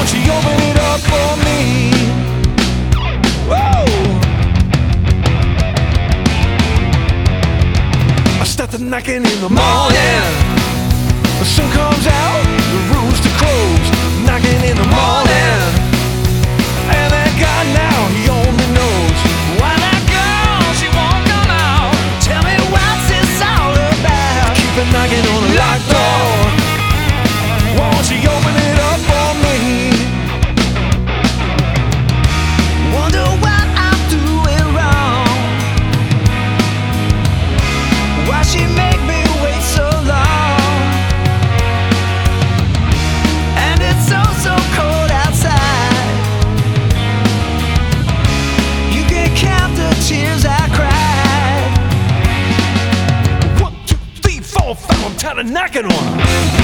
Won't you open it up for me? Whoa! I start the knocking in the morning. The sun comes out, the rooster crows, knocking in the morning. And that guy now, he only knows why that girl, she won't come out. Tell me what's this all about? Keep it knocking on the locked door. Won't you open it up for me? Wonder what I'm doing wrong. Why she make me wait so long? And it's so cold outside. You can count the tears I cried. 1, 2, 3, 4, 5, I'm tired of knocking on her.